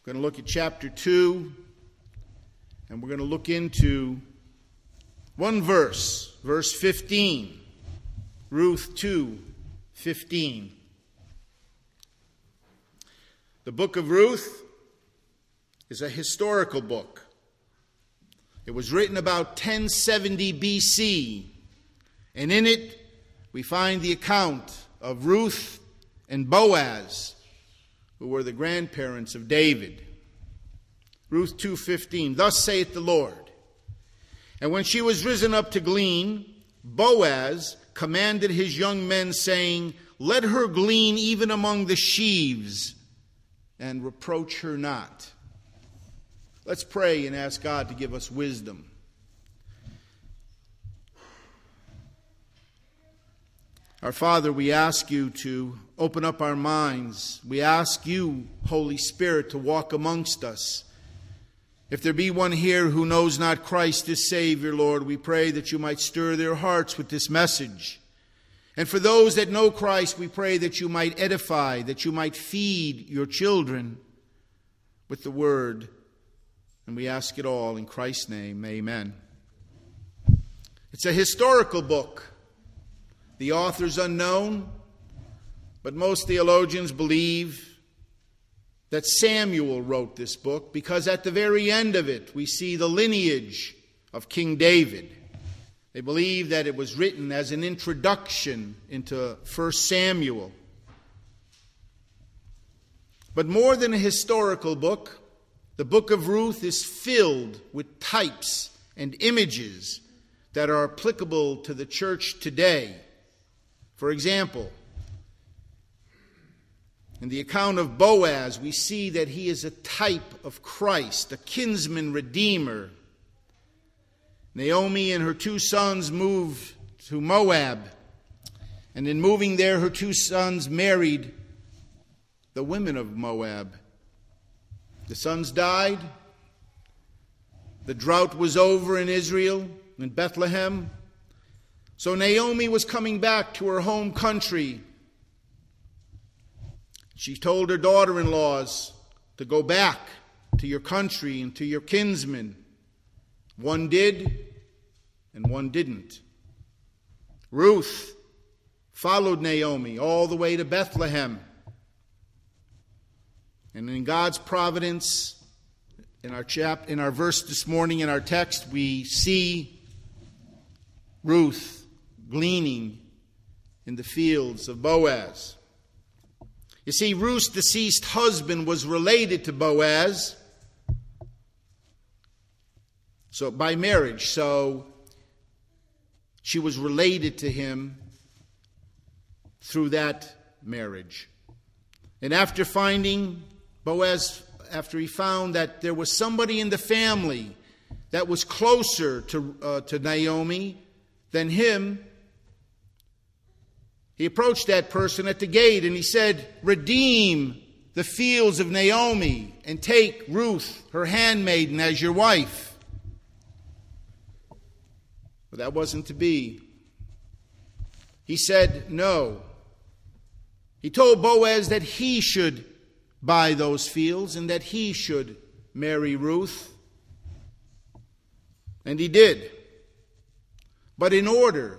We're going to look at chapter 2, and we're going to look into one verse, verse 15. Ruth 2:15. The book of Ruth is a historical book. It was written about 1070 BC, and in it we find the account of Ruth and Boaz, who were the grandparents of David. Ruth 2:15, thus saith the Lord, and when she was risen up to glean, Boaz commanded his young men, saying, let her glean even among the sheaves, and reproach her not. Let's pray and ask God to give us wisdom. Our Father, we ask you to open up our minds. We ask you, Holy Spirit, to walk amongst us. If there be one here who knows not Christ as Savior, Lord, we pray that you might stir their hearts with this message. And for those that know Christ, we pray that you might edify, that you might feed your children with the word. And we ask it all in Christ's name, amen. It's a historical book. The author's unknown, but most theologians believe that Samuel wrote this book because at the very end of it we see the lineage of King David. They believe that it was written as an introduction into 1 Samuel. But more than a historical book, the book of Ruth is filled with types and images that are applicable to the church today. For example, in the account of Boaz, we see that he is a type of Christ, a kinsman redeemer. Naomi and her two sons moved to Moab, and in moving there, her two sons married the women of Moab. The sons died. The drought was over in Israel, in Bethlehem. So Naomi was coming back to her home country. She told her daughter-in-laws to go back to your country and to your kinsmen. One did, and one didn't. Ruth followed Naomi all the way to Bethlehem. And in God's providence, in our verse this morning, in our text, we see Ruth gleaning in the fields of Boaz. You see, Ruth's deceased husband was related to Boaz, so by marriage, so she was related to him through that marriage. And after finding Boaz, after he found that there was somebody in the family that was closer to Naomi than him, he approached that person at the gate and he said, redeem the fields of Naomi and take Ruth, her handmaiden, as your wife. But that wasn't to be. He said no. He told Boaz that he should buy those fields and that he should marry Ruth. And he did. But in order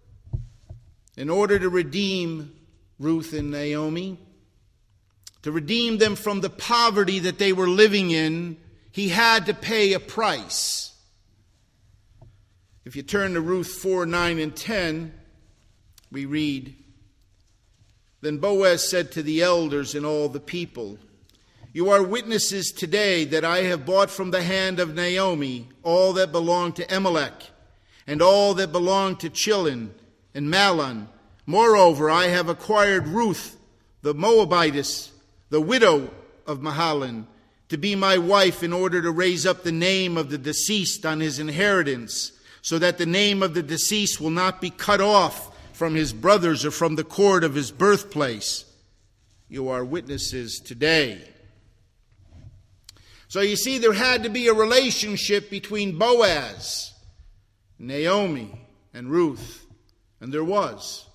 to redeem Ruth and Naomi, to redeem them from the poverty that they were living in, he had to pay a price. If you turn to Ruth 4:9 and 10, we read, then Boaz said to the elders and all the people, you are witnesses today that I have bought from the hand of Naomi all that belonged to Elimelech, and all that belonged to Chilion and Mahlon. Moreover, I have acquired Ruth, the Moabitess, the widow of Mahlon, to be my wife in order to raise up the name of the deceased on his inheritance, so that the name of the deceased will not be cut off from his brothers or from the court of his birthplace. You are witnesses today. So you see, there had to be a relationship between Boaz, Naomi, and Ruth, and there was.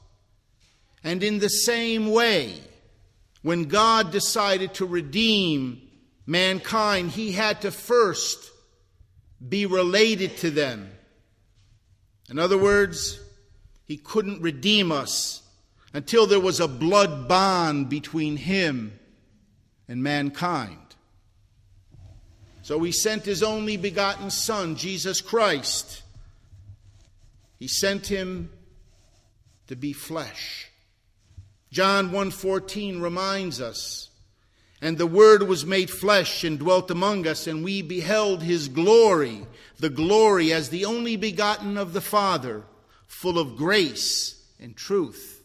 And in the same way, when God decided to redeem mankind, he had to first be related to them. In other words, he couldn't redeem us until there was a blood bond between him and mankind. So he sent his only begotten Son, Jesus Christ. He sent him to be flesh. John 1:14 reminds us, "And the Word was made flesh and dwelt among us, and we beheld his glory, the glory as the only begotten of the Father, full of grace and truth."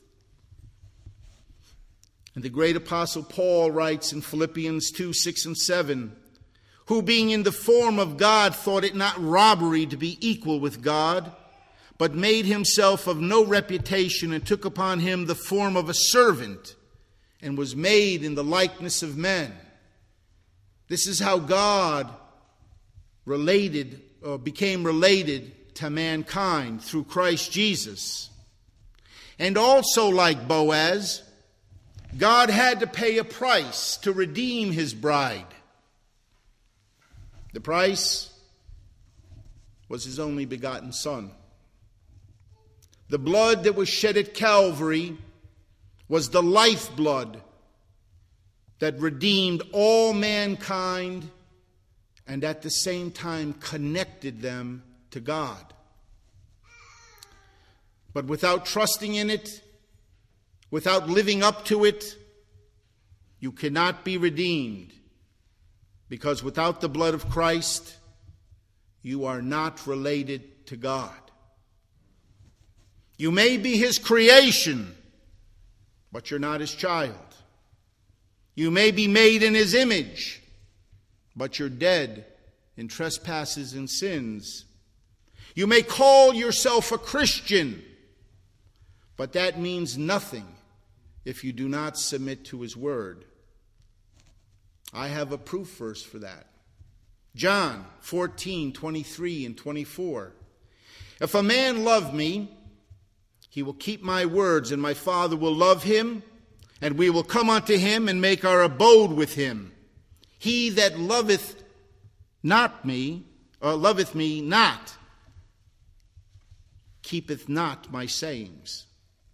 And the great apostle Paul writes in Philippians 2:6 and 7, "Who being in the form of God thought it not robbery to be equal with God, but made himself of no reputation, and took upon him the form of a servant, and was made in the likeness of men." This is how God became related to mankind through Christ Jesus. And also, like Boaz, God had to pay a price to redeem his bride. The price was his only begotten Son. The blood that was shed at Calvary was the lifeblood that redeemed all mankind and at the same time connected them to God. But without trusting in it, without living up to it, you cannot be redeemed. Because without the blood of Christ, you are not related to God. You may be his creation, but you're not his child. You may be made in his image, but you're dead in trespasses and sins. You may call yourself a Christian, but that means nothing if you do not submit to his word. I have a proof verse for that. John 14:23 and 24. "If a man love me, he will keep my words, and my Father will love him, and we will come unto him and make our abode with him. He that loveth me not, keepeth not my sayings."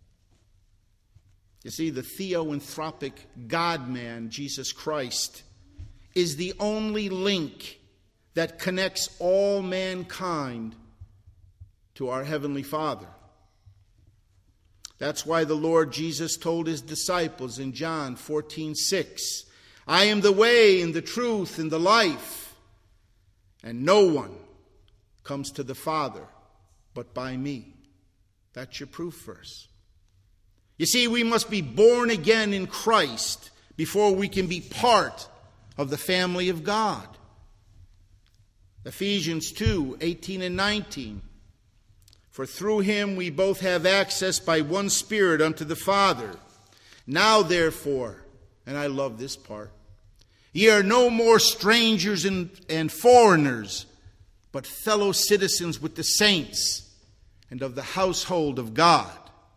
You see, the theoanthropic God-man, Jesus Christ, is the only link that connects all mankind to our Heavenly Father. That's why the Lord Jesus told his disciples in John 14:6, "I am the way and the truth and the life, and no one comes to the Father but by me." That's your proof verse. You see, we must be born again in Christ before we can be part of the family of God. Ephesians 2:18 and 19. "For through him we both have access by one Spirit unto the Father. Now therefore," and I love this part, "ye are no more strangers and foreigners, but fellow citizens with the saints and of the household of God."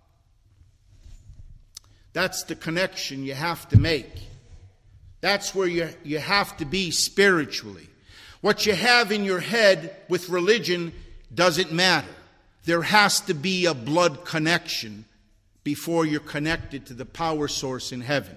That's the connection you have to make. That's where you have to be spiritually. What you have in your head with religion doesn't matter. There has to be a blood connection before you're connected to the power source in heaven.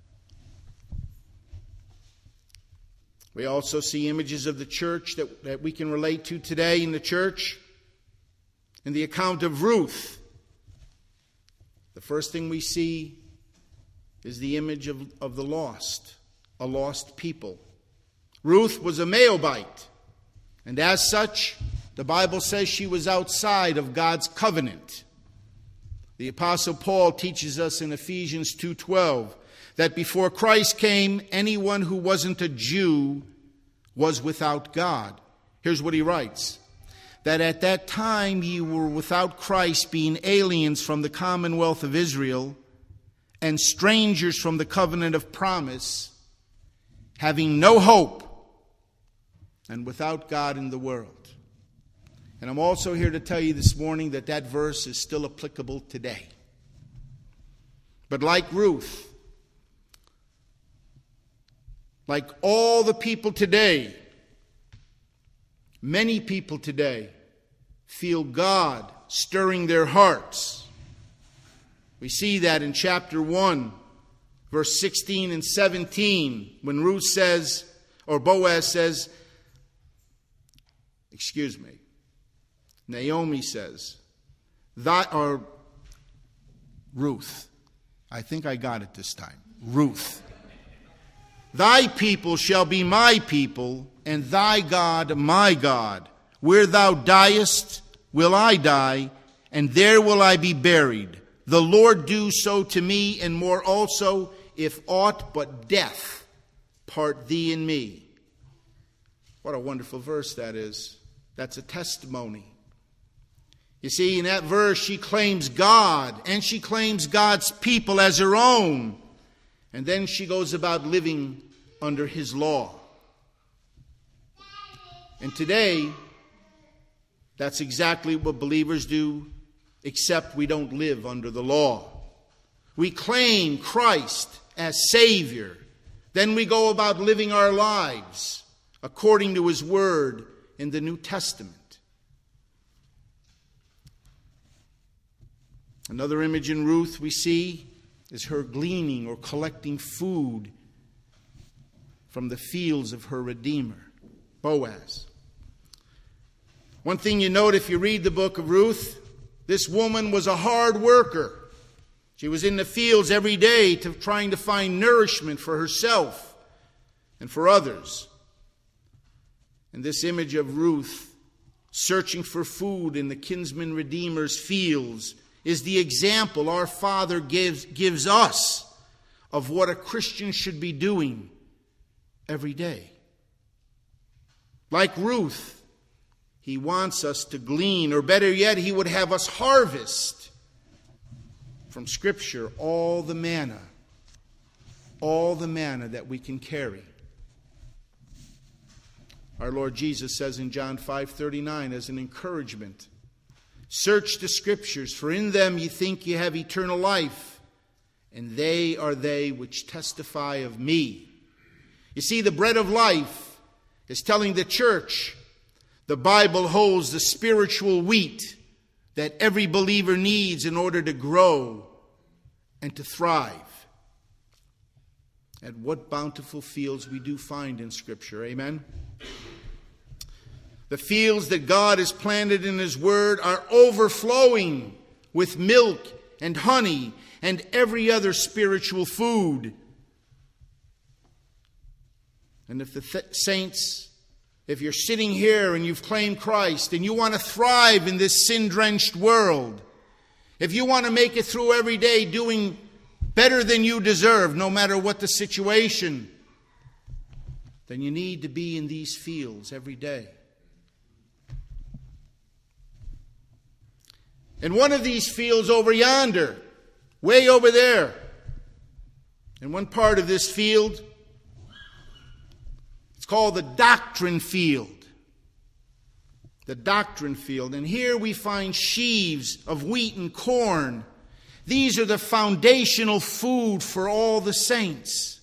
We also see images of the church that we can relate to today in the church. In the account of Ruth, the first thing we see is the image of the lost, a lost people. Ruth was a Moabite, and as such, the Bible says she was outside of God's covenant. The Apostle Paul teaches us in Ephesians 2:12 that before Christ came, anyone who wasn't a Jew was without God. Here's what he writes: "That at that time ye were without Christ, being aliens from the commonwealth of Israel, and strangers from the covenant of promise, having no hope, and without God in the world." And I'm also here to tell you this morning that that verse is still applicable today. But like Ruth, like all the people today, many people today feel God stirring their hearts. We see that in chapter 1, verse 16 and 17, when Ruth says, or Boaz says, Naomi says, Ruth, I think I got it this time, Ruth. Thy people shall be my people, and thy God my God. Where thou diest, will I die, and there will I be buried. The Lord do so to me, and more also, if aught but death part thee and me. What a wonderful verse that is. That's a testimony. You see, in that verse, she claims God, and she claims God's people as her own. And then she goes about living under his law. And today, that's exactly what believers do, except we don't live under the law. We claim Christ as Savior. Then we go about living our lives according to his word in the New Testament. Another image in Ruth we see is her gleaning or collecting food from the fields of her Redeemer, Boaz. One thing you note if you read the book of Ruth, this woman was a hard worker. She was in the fields every day trying to find nourishment for herself and for others. And this image of Ruth searching for food in the kinsman Redeemer's fields is the example our Father gives us of what a Christian should be doing every day. Like Ruth, he wants us to glean, or better yet, he would have us harvest from Scripture all the manna that we can carry. Our Lord Jesus says in John 5:39 as an encouragement, search the Scriptures, for in them ye think ye have eternal life, and they are they which testify of me. You see, the bread of life is telling the church the Bible holds the spiritual wheat that every believer needs in order to grow and to thrive. And what bountiful fields we do find in Scripture, amen? The fields that God has planted in his word are overflowing with milk and honey and every other spiritual food. And if the saints, if you're sitting here and you've claimed Christ and you want to thrive in this sin-drenched world, if you want to make it through every day doing better than you deserve, no matter what the situation, then you need to be in these fields every day. In one of these fields over yonder, way over there, in one part of this field, it's called the doctrine field. The doctrine field. And here we find sheaves of wheat and corn. These are the foundational food for all the saints.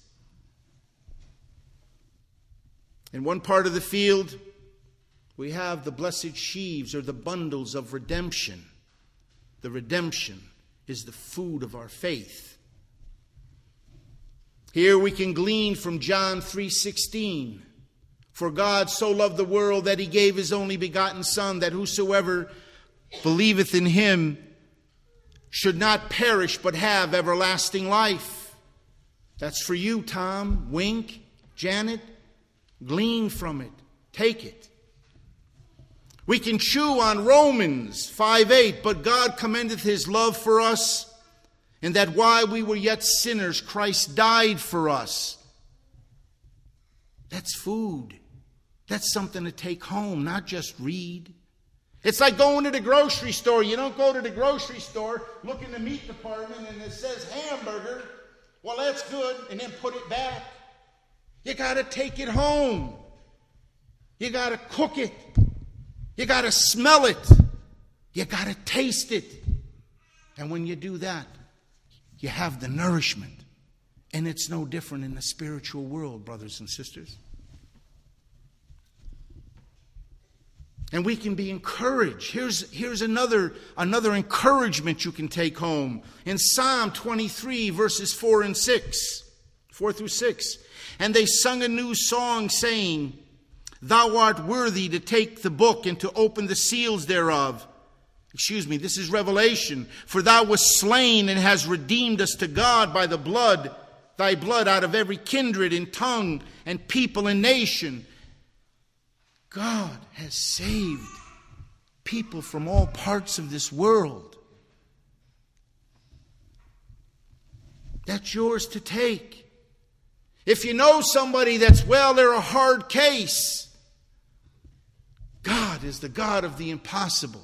In one part of the field, we have the blessed sheaves, or the bundles of redemption. The redemption is the food of our faith. Here we can glean from John 3:16. For God so loved the world that he gave his only begotten Son, that whosoever believeth in him should not perish but have everlasting life. That's for you, Tom, Wink, Janet. Glean from it. Take it. We can chew on Romans 5:8, but God commendeth his love for us, and that while we were yet sinners, Christ died for us. That's food. That's something to take home, not just read. It's like going to the grocery store. You don't go to the grocery store, look in the meat department, and it says hamburger. Well, that's good, and then put it back. You got to take it home. You got to cook it. You got to smell it. You got to taste it. And when you do that, you have the nourishment And it's no different in the spiritual world, brothers and sisters. And we can be encouraged. Here's another encouragement you can take home. In Psalm 23, verses 4 through 6. And they sung a new song, saying, Thou art worthy to take the book and to open the seals thereof. This is Revelation. For thou wast slain and hast redeemed us to God by the blood, thy blood out of every kindred and tongue and people and nation. God has saved people from all parts of this world. That's yours to take. If you know somebody they're a hard case, God is the God of the impossible.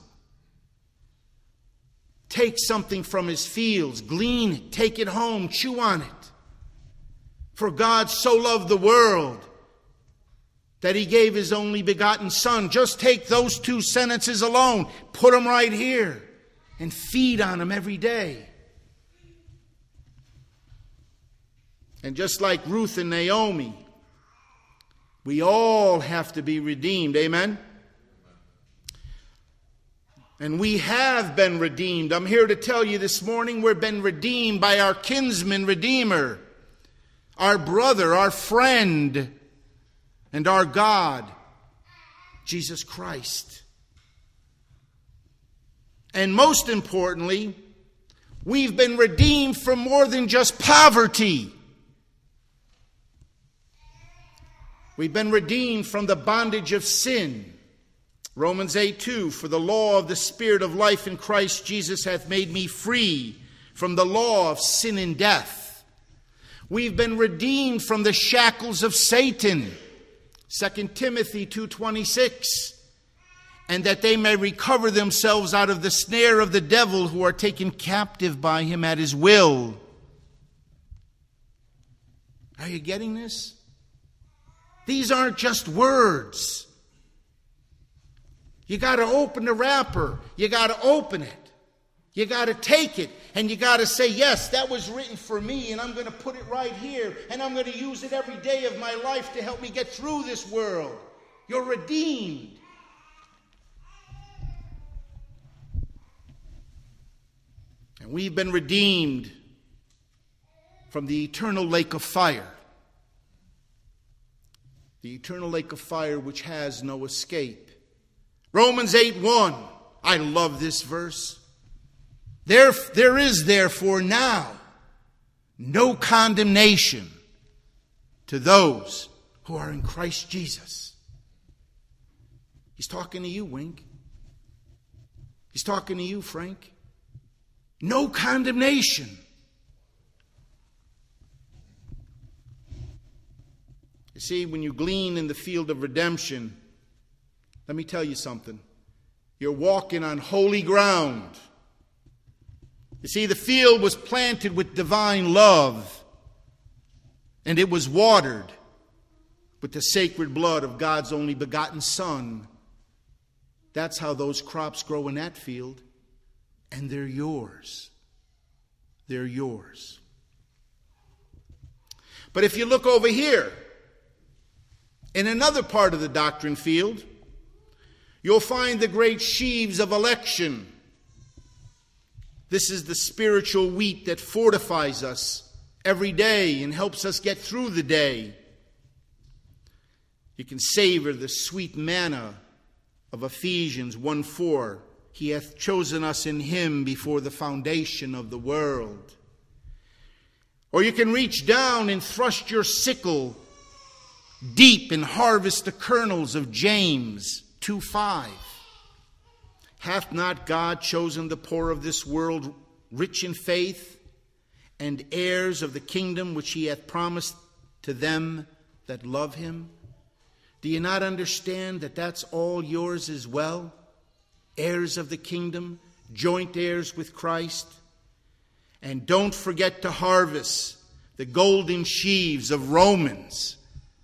Take something from his fields, glean it, take it home, chew on it. For God so loved the world that he gave his only begotten Son. Just take those two sentences alone, put them right here, and feed on them every day. And just like Ruth and Naomi, we all have to be redeemed. Amen? And we have been redeemed. I'm here to tell you this morning we've been redeemed by our kinsman redeemer, our brother, our friend, and our God, Jesus Christ. And most importantly, we've been redeemed from more than just poverty. We've been redeemed from the bondage of sin. Romans 8:2, for the law of the Spirit of life in Christ Jesus hath made me free from the law of sin and death. We've been redeemed from the shackles of Satan. 2 Timothy 2:26, and that they may recover themselves out of the snare of the devil, who are taken captive by him at his will. Are you getting this? These aren't just words. You got to open the wrapper. You got to open it. You got to take it. And you got to say, yes, that was written for me. And I'm going to put it right here. And I'm going to use it every day of my life to help me get through this world. You're redeemed. And we've been redeemed from the eternal lake of fire. The eternal lake of fire which has no escape. Romans 8:1. I love this verse. There is therefore now no condemnation to those who are in Christ Jesus. He's talking to you, Wink. He's talking to you, Frank. No condemnation. You see, when you glean in the field of redemption, let me tell you something. You're walking on holy ground. You see, the field was planted with divine love, and it was watered with the sacred blood of God's only begotten Son. That's how those crops grow in that field, and they're yours. They're yours. But if you look over here, in another part of the doctrine field, you'll find the great sheaves of election. This is the spiritual wheat that fortifies us every day and helps us get through the day. You can savor the sweet manna of Ephesians 1:4. He hath chosen us in him before the foundation of the world. Or you can reach down and thrust your sickle deep and harvest the kernels of James 2:5. Hath not God chosen the poor of this world rich in faith and heirs of the kingdom which he hath promised to them that love him? Do you not understand that that's all yours as well? Heirs of the kingdom, joint heirs with Christ. And don't forget to harvest the golden sheaves of Romans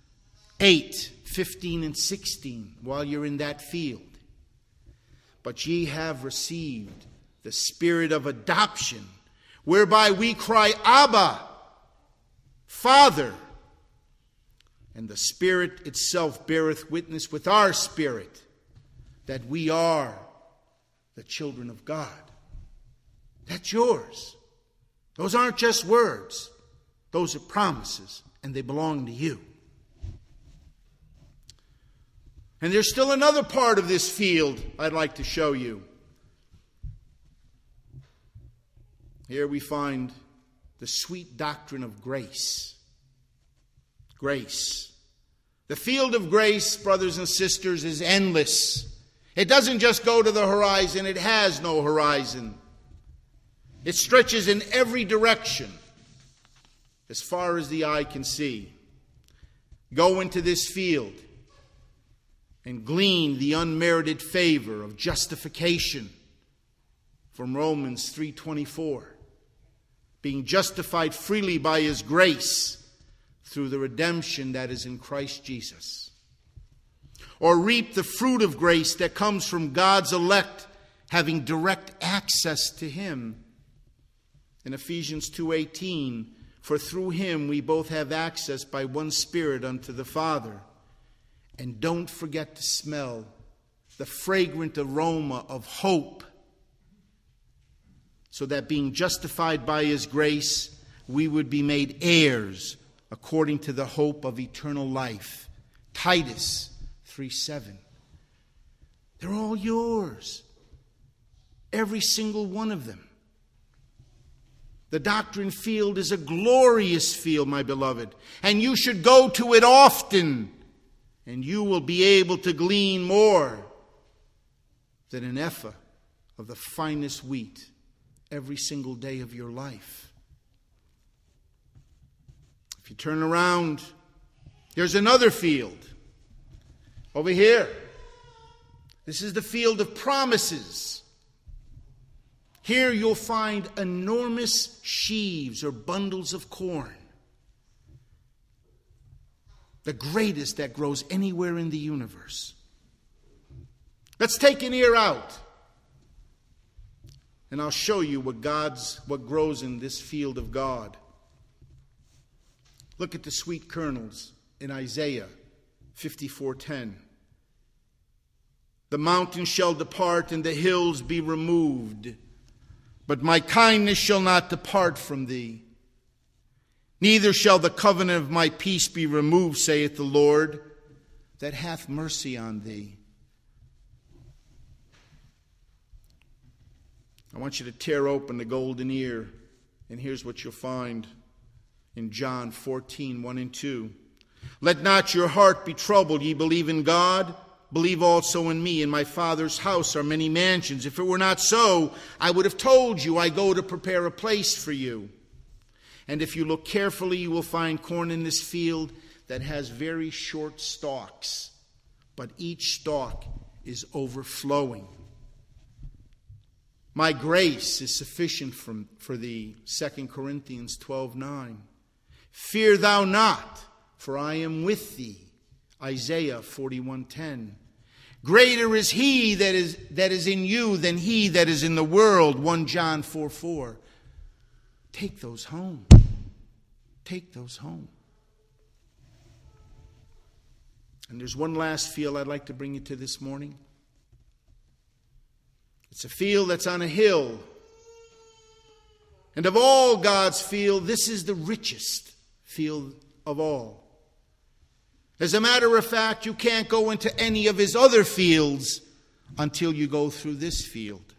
8:15 and 16 while you're in that field. But ye have received the spirit of adoption, whereby we cry, Abba, Father. And the Spirit itself beareth witness with our spirit that we are the children of God. That's yours. Those aren't just words. Those are promises, and they belong to you. And there's still another part of this field I'd like to show you. Here we find the sweet doctrine of grace. Grace. The field of grace, brothers and sisters, is endless. It doesn't just go to the horizon. It has no horizon. It stretches in every direction, as far as the eye can see. Go into this field and glean the unmerited favor of justification from Romans 3:24. Being justified freely by His grace through the redemption that is in Christ Jesus. Or reap the fruit of grace that comes from God's elect having direct access to Him. In Ephesians 2:18, for through Him we both have access by one Spirit unto the Father. And don't forget to smell the fragrant aroma of hope, so that being justified by His grace, we would be made heirs according to the hope of eternal life. Titus 3:7. They're all yours. Every single one of them. The doctrine field is a glorious field, my beloved, and you should go to it often, and you will be able to glean more than an ephah of the finest wheat every single day of your life. If you turn around, there's another field over here. This is the field of promises. Here you'll find enormous sheaves or bundles of corn, the greatest that grows anywhere in the universe. Let's take an ear out, and I'll show you what grows in this field of God. Look at the sweet kernels in Isaiah 54:10. The mountains shall depart and the hills be removed, but my kindness shall not depart from thee. Neither shall the covenant of my peace be removed, saith the Lord, that hath mercy on thee. I want you to tear open the golden ear, and here's what you'll find in John 14:1 and 2. Let not your heart be troubled. Ye believe in God, believe also in me. In my Father's house are many mansions. If it were not so, I would have told you, I go to prepare a place for you. And if you look carefully, you will find corn in this field that has very short stalks, but each stalk is overflowing. My grace is sufficient for thee, 2 Corinthians 12:9. Fear thou not, for I am with thee, Isaiah 41:10. Greater is he that is in you than he that is in the world, 1 John 4:4. Take those home. Take those home. And there's one last field I'd like to bring you to this morning. It's a field that's on a hill. And of all God's field, this is the richest field of all. As a matter of fact, you can't go into any of His other fields until you go through this field.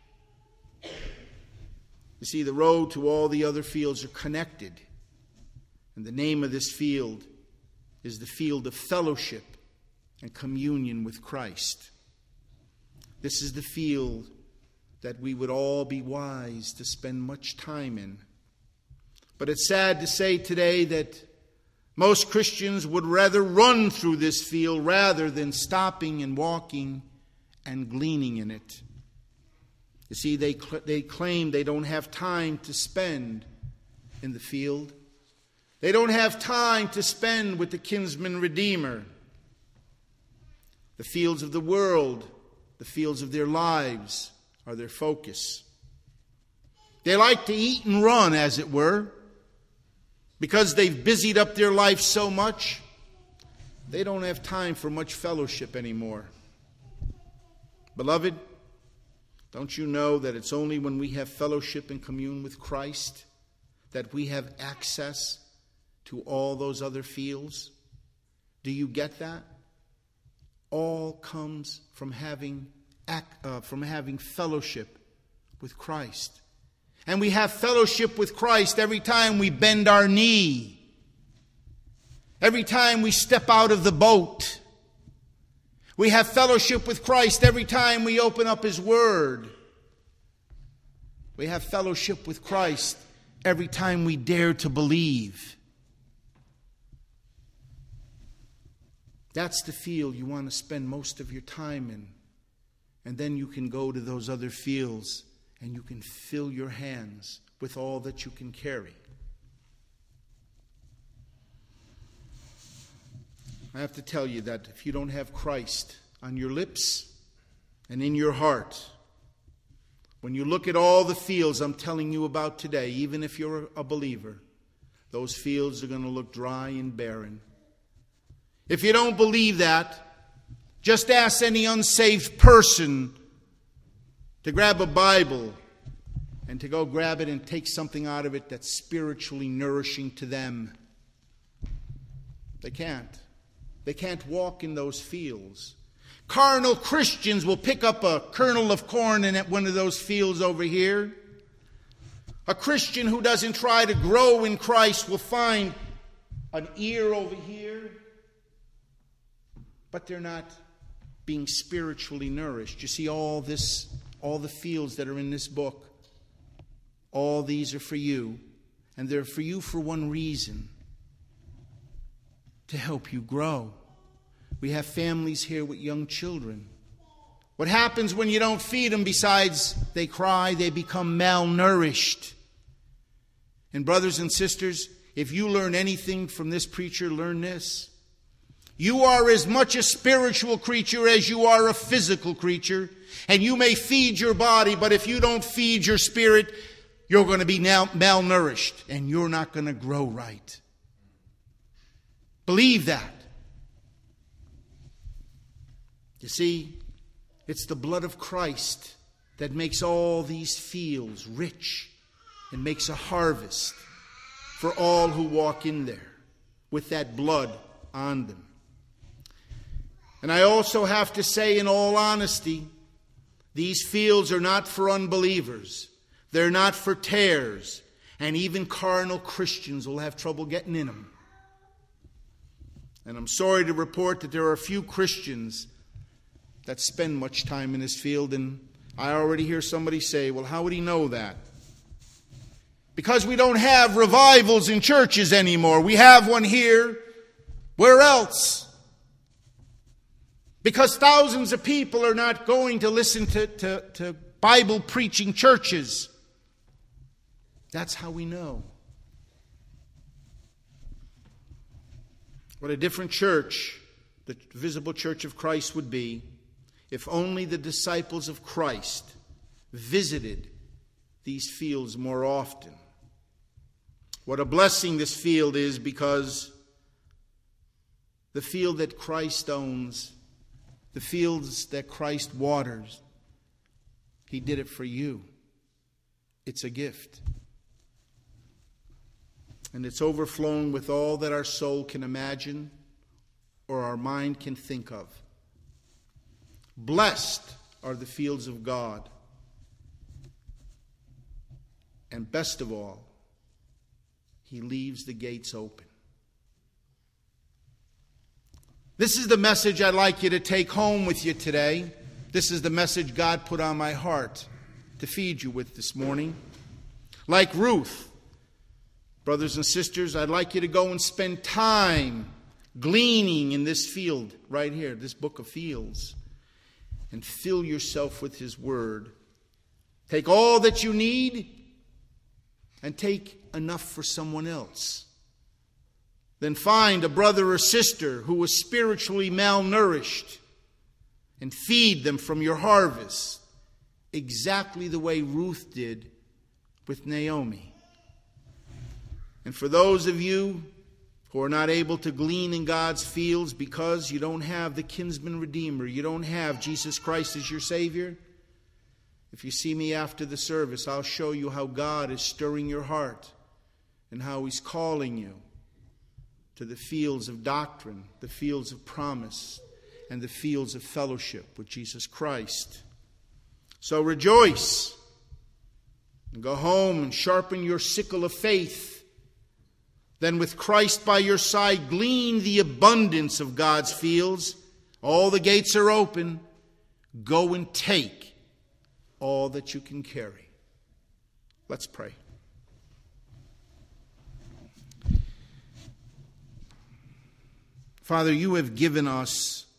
You see, the road to all the other fields are connected. And the name of this field is the field of fellowship and communion with Christ. This is the field that we would all be wise to spend much time in. But it's sad to say today that most Christians would rather run through this field rather than stopping and walking and gleaning in it. You see, they claim they don't have time to spend in the field. They don't have time to spend with the kinsman redeemer. The fields of the world, the fields of their lives, are their focus. They like to eat and run, as it were. because they've busied up their life so much, they don't have time for much fellowship anymore. Beloved, don't you know that it's only when we have fellowship and commune with Christ that we have access to all those other fields? Do you get that? All comes from having fellowship with Christ. And we have fellowship with Christ every time we bend our knee, every time we step out of the boat. We have fellowship with Christ every time we open up His Word. We have fellowship with Christ every time we dare to believe. That's the field you want to spend most of your time in. And then you can go to those other fields and you can fill your hands with all that you can carry. I have to tell you that if you don't have Christ on your lips and in your heart, when you look at all the fields I'm telling you about today, even if you're a believer, those fields are going to look dry and barren. If you don't believe that, just ask any unsaved person to grab a Bible and to go grab it and take something out of it that's spiritually nourishing to them. They can't. They can't walk in those fields. Carnal Christians will pick up a kernel of corn in one of those fields over here. A Christian who doesn't try to grow in Christ will find an ear over here, but they're not being spiritually nourished. You see, all the fields that are in this book, all these are for you, and they're for you for one reason: to help you grow. We have families here with young children. What happens when you don't feed them besides they cry? They become malnourished. And brothers and sisters, if you learn anything from this preacher, learn this. You are as much a spiritual creature as you are a physical creature. And you may feed your body, but if you don't feed your spirit, you're going to be malnourished and you're not going to grow right. Believe that. You see, it's the blood of Christ that makes all these fields rich and makes a harvest for all who walk in there with that blood on them. And I also have to say, in all honesty, these fields are not for unbelievers. They're not for tares. And even carnal Christians will have trouble getting in them. And I'm sorry to report that there are a few Christians that spend much time in this field. And I already hear somebody say, well, how would he know that? Because we don't have revivals in churches anymore. We have one here. Where else? Because thousands of people are not going to listen to Bible preaching churches. That's how we know. What a different church, the visible church of Christ, would be if only the disciples of Christ visited these fields more often. What a blessing this field is, because the field that Christ owns, the fields that Christ waters, He did it for you. It's a gift. And it's overflowing with all that our soul can imagine or our mind can think of. Blessed are the fields of God. And best of all, He leaves the gates open. This is the message I'd like you to take home with you today. This is the message God put on my heart to feed you with this morning. Like Ruth, brothers and sisters, I'd like you to go and spend time gleaning in this field right here, this book of fields, and fill yourself with His Word. Take all that you need and take enough for someone else. Then find a brother or sister who was spiritually malnourished and feed them from your harvest, exactly the way Ruth did with Naomi. And for those of you who are not able to glean in God's fields because you don't have the kinsman redeemer, you don't have Jesus Christ as your Savior, if you see me after the service, I'll show you how God is stirring your heart and how He's calling you to the fields of doctrine, the fields of promise, and the fields of fellowship with Jesus Christ. So rejoice and go home and sharpen your sickle of faith. Then with Christ by your side, glean the abundance of God's fields. All the gates are open. Go and take all that you can carry. Let's pray. Father, you have given us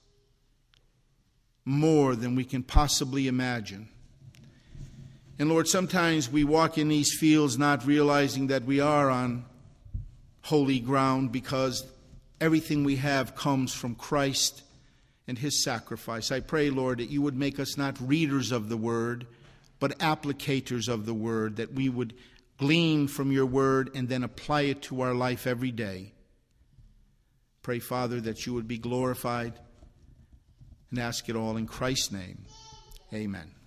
more than we can possibly imagine. And Lord, sometimes we walk in these fields not realizing that we are on holy ground because everything we have comes from Christ and His sacrifice. I pray, Lord, that you would make us not readers of the Word, but applicators of the Word, that we would glean from your Word and then apply it to our life every day. Pray, Father, that you would be glorified, and ask it all in Christ's name. Amen.